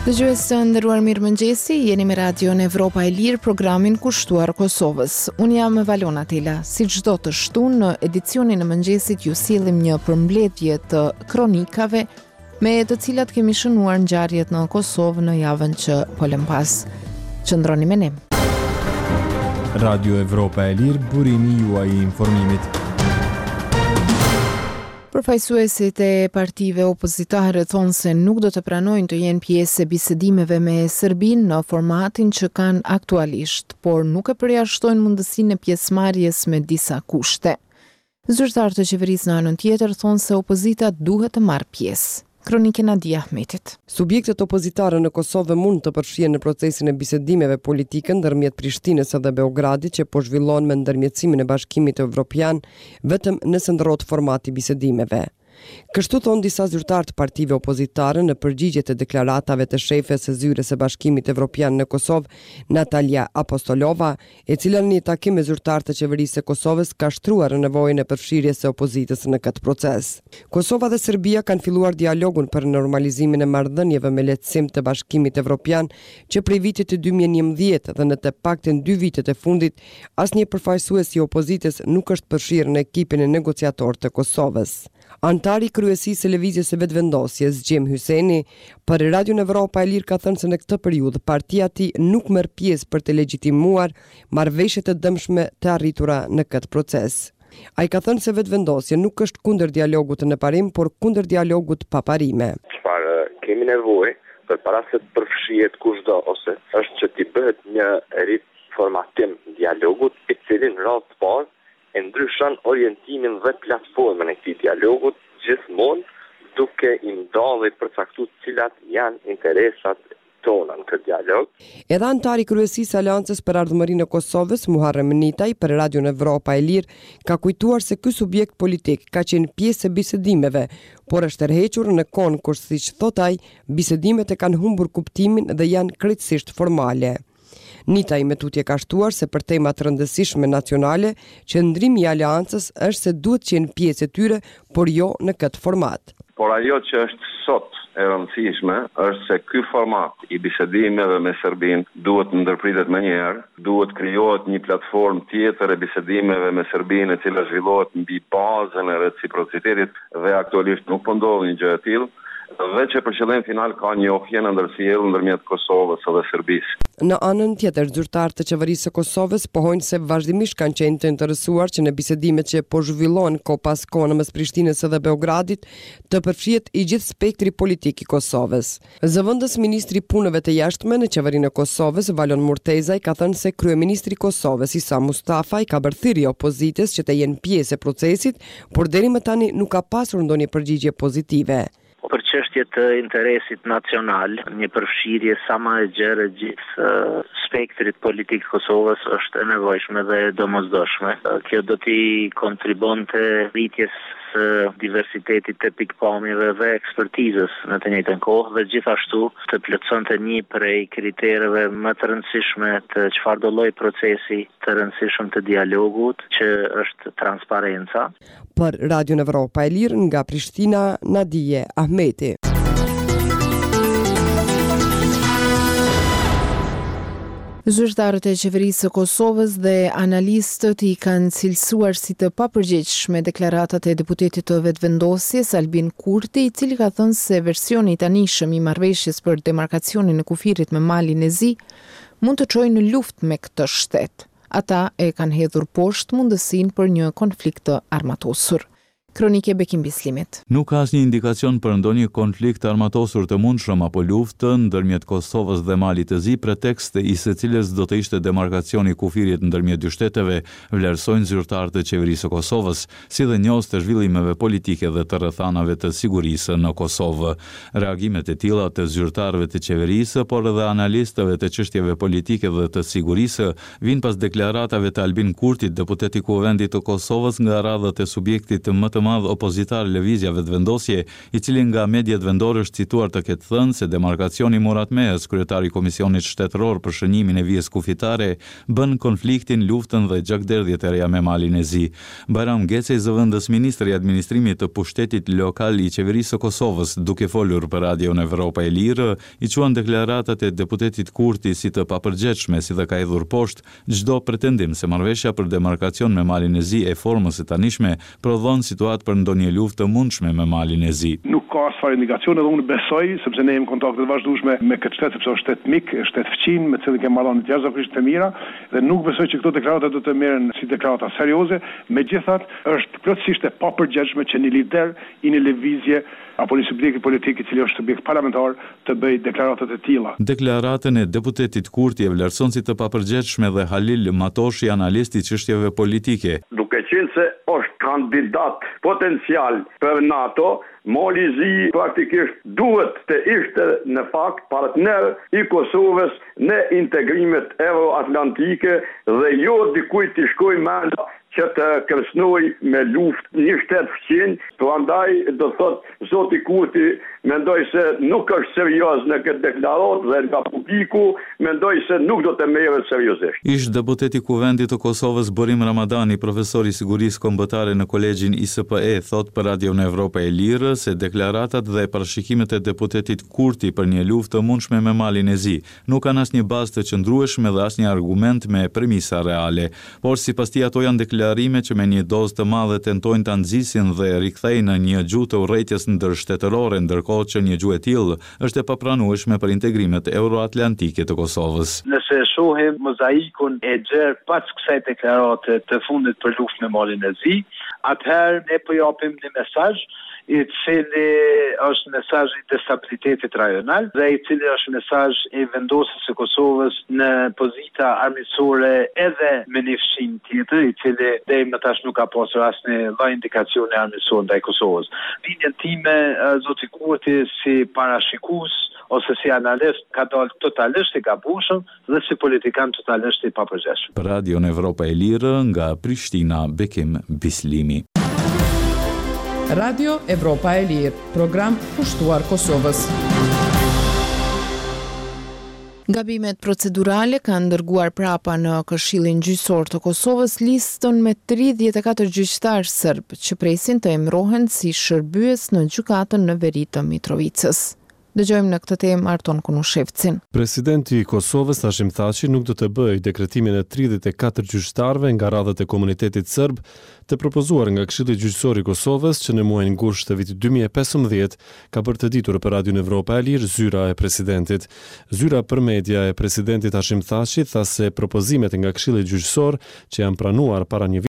Dëgjues të nderuar, mirëmëngjesi, jeni me Radion Evropa e Lirë, programin kushtuar Kosovës. Unë jam Valona Tela. Si çdo të shtunë në edicionin e mëngjesit ju sillim një përmbledhje të kronikave me të cilat kemi shënuar ngjarjet në Kosovë në javën që po lëm pas. Qëndroni me ne. Radio Evropa e Lirë, burimi juaj i informimit. Përfaqësuesit e partive opozitare thonë se nuk do të pranojnë të jenë pjesë e bisedimeve me Serbinë në formatin që kanë aktualisht, por nuk e përjashtojnë mundësinë e pjesëmarrjes me disa kushte. Zyrtarët e qeverisë në anën tjetër thonë se opozita duhet të marrë pjesë. Kronike Nadia Ahmetit. Subjektet opozitare në Kosovë mund të përfshihen në procesin e bisedimeve politike ndërmjet Prishtinës dhe Beogradit që po zhvillon me ndërmjetësimin e Bashkimit Evropian vetëm nëse ndrohet formati i bisedimeve. Kështu thonë disa zyrtarë të partive opozitare në përgjigje të deklaratave të shefes së zyres së Bashkimit Evropian në Kosovë, Natalia Apostolova, e cila në një takim me zyrtarë të qeverisë së Kosovës ka shtruar nevojën e përfshirjes së opozitës në këtë proces. Kosova dhe Serbia kanë filluar dialogun për normalizimin e marrëdhënieve me lehtësim të Bashkimit Evropian që prej vitit të 2011 dhe në të paktën 2 vitet e fundit asnjë përfaqësues i opozitës nuk është përfshirë në ekipin e negociator të Kosovës. Antari kryesisë së lëvizjes së vetëvendosjes, Gjem Hyseni, për Radion Evropa e Lirë ka thënë se në këtë periudhë partia e tij nuk merr pjesë për të legjitimuar marrëveshjet e dëmshme të arritura në këtë proces. Ai ka thënë se vetëvendosja nuk është kundër dialogut në parim, por kundër dialogut pa parime. Çfarë kemi nevojë përpara se të përfshihet kushdo ose është që t'i bëhet një riformatim dialogut i cili në radhë të parë e ndryshon orientimin dhe platformën e këtij dialogut gjithmonë duke i ndalë dhe përcaktuar cilat janë interesat tona në këtë dialog. Edhe antari kryesisë Aleancës për Ardhmërinë e Kosovës, Muharrem Nitaj, për Radion Evropa e Lirë, ka kujtuar se ky subjekt politik ka qenë pjesë e bisedimeve, por është tërhequr në konkurs, siç thot ai, bisedimet e kanë humbur kuptimin dhe janë krejtësisht formale. Nitaj me tutje ka shtuar se për tema të rëndësishme nacionale, qëndrimi i aleancës është se duhet të qenë pjesë e tyre, por jo në këtë format. Por ajo që është sot e rëndësishme është se ky format i bisedimeve me Serbinë duhet ndërpritet menjëherë, duhet krijohet një platformë tjetër e bisedimeve me Serbinë e cila zhvillohet mbi bazën e reciprocitetit dhe aktualisht nuk po ndodh një gjë e tillë. Dhe që për qëllim final ka një ohje në ndërsjellje ndërmjet Kosovës dhe Serbisë. Në anën tjetër, zyrtarët e qeverisë së Kosovës pohojnë se vazhdimisht kanë qenë të interesuar që në bisedimet që po zhvillohen kohë pas kohe mes Prishtinës dhe Beogradit të përfshihet i gjithë spektri politik i Kosovës. Zëvendës ministri i punëve të jashtme në qeverinë e Kosovës, Valon Murtezaj, ka thënë se kryeministri i Kosovës, Isa Mustafaj, ka bërë thirrje opozitës që të jenë pjesë e procesit, por deri më tani nuk ka pasur ndonjë përgjigje pozitive. Për çështje të interesit nacional, një përfshirje sa më e gjerë gjithë spektrit politik Kosovës është e nevojshme dhe e domosdoshme. Kjo do t'i kontribonte rritjes së diversitetit të pikpamjeve dhe ekspertizës në të njëjtën kohë dhe gjithashtu të plotësonte një prej kritereve më të rëndësishme të çfarëdo lloj procesi të rëndësishëm të dialogut, që është transparenca. Për Radion Evropa e Lirë nga Prishtina, Nadia Ahmeti. Zyrtarët e qeverisë së Kosovës dhe analistët i kanë cilësuar si të papërgjegjshme deklaratat e deputetit të vetëvendosjes Albin Kurti, i cili ka thënë se versioni i tanishëm i marrëveshjes për demarkacionin e kufirit me Malin e Zi mund të çojë në luftë me këtë shtet. Ata e kanë hedhur poshtë mundësinë për një konflikt të armatosur. Kronike Bekim Bislimit. Nuk ka asnjë indikacion për ndonjë konflikt armatosur të mundshëm apo luftë ndërmjet Kosovës dhe Malit të Zi, pretekst i secilës do të ishte demarkacioni i kufirit ndërmjet dy shteteve, vlerësojnë zyrtarët e qeverisë së Kosovës, si dhe njohës të zhvillimeve politike dhe të rrethanave të sigurisë në Kosovë. Reagimet e tilla të zyrtarëve të qeverisë, por edhe analistëve të çështjeve politike dhe të sigurisë, vijnë pas deklaratave të Albin Kurtit, deputeti i Kuvendit të Kosovës, nga radhët e subjektit më të madh opozitar lëvizjave të vendosje, i cili nga mediat vendore është cituar të ketë thënë se demarkacioni Murat Mehes, kryetari i Komisionit Shtetëror për shënimin e vijës kufitare, bën konfliktin, luftën dhe gjakderdhjet e reja me Malin e Zi. Bajram Gecej, zëvendës ministri i administrimit të pushtetit lokal i qeverisë së Kosovës, duke folur për Radion Evropa e Lirë, i quan deklaratat e deputetit Kurti si të papërgjegjshme, si dhe ka hedhur poshtë çdo pretendim se marrëveshja për demarkacion me Malin e Zi e formës së tanishme prodhon situatë për ndonjë luftë të mundshme me Malin e Zi. Nuk ka asfarë indikacione dhe unë besoj, sepse ne jemi kontakte të vazhdueshme me këtë shtet, sepse është shtet mik, shtet fëqin, me cilin kemi marrë të jashtëzakonisht të mira, dhe nuk besoj që këto deklarata do të merren si deklarata serioze, megjithatë është plotësisht e papërgjegjshme që një lider i një lëvizje apo një subjekt politik i cili është subjekt parlamentar të bëjë deklaratat e tilla. Deklaratën e deputetit Kurti e vlerëson si të papërgjegjshme dhe Halil Matoshi, analisti i çështjeve politike. Duke qenë se është kandidat potencial për NATO, Mali i Zi praktikisht duhet të ishte në fakt partner i Kosovës në integrimet euroatlantike dhe jo dikujt të shkojë menda që të kërcënoj me luftë një shtet fëqin, prandaj do thotë zoti Kurti mendoj se nuk është serioz në këtë deklaratë dhe nga publiku mendoj se nuk do të merret seriozisht. Ish deputeti Kuvendit të Kosovës Borim Ramadani, profesor i sigurisë kombëtare në Kolegjin ISPE, thot për Radion Evropa e Lirë se deklaratat dhe parashikimet e deputetit Kurti për një luftë të mundshme me Malin e Zi nuk kanë asnjë bazë të qëndrueshme dhe asnjë argument me premisa reale, por sipas tij ato janë deklarime që me një dozë të madhe tentojnë ta nxisin dhe rikthejnë në një gjuhë të urrëties ndërshtetërore, ndërkohë që një gjuhë e tillë është e papranueshme për integrimet euroatlantike të Kosovës. Nëse shohim mozaikun e gjerë pas kësaj deklarate të fundit për luftën me Malin e Zi, atëherë ne po japim një mesazh i cili është mesazh i destabilitetit rajonal dhe i cili është mesazh i vendosjes së Kosovës në pozita armiqësore edhe me një fshin tjetër i cili deri më tash nuk ka pasur asnjë lloj indikacioni armiqësor ndaj Kosovës. Linja time, zoti Kurti, si parashikues ose si analist ka dalë totalisht i gabueshëm dhe si politikan totalisht i papërgjegjshëm. Për Radion Evropa e Lirë nga Prishtina, Bekim Bislimi. Radio Evropa e Lirë, program pushtuar Kosovës. Gabimet procedurale kanë dërguar prapa në Këshillin Gjyqësor të Kosovës listën me 34 gjyqtarë serb që presin të emrohen si shërbyes në gjykatën në veri të Mitrovicës. Dëgjojmë në këtë temë Arton Kunushevcin. Presidenti i Kosovës Hashim Thaçi nuk do të bëjë dekretimin e 34 gjyqtarëve nga radhët e komunitetit serb të propozuar nga Këshilli Gjyqësor i Kosovës që në muajin gusht të vitit 2015 ka bërë të ditur për Radion Evropa e Lirë zyra e presidentit. Zyra për media e presidentit Hashim Thaçi tha se propozimet nga Këshilli Gjyqësor që janë pranuar para një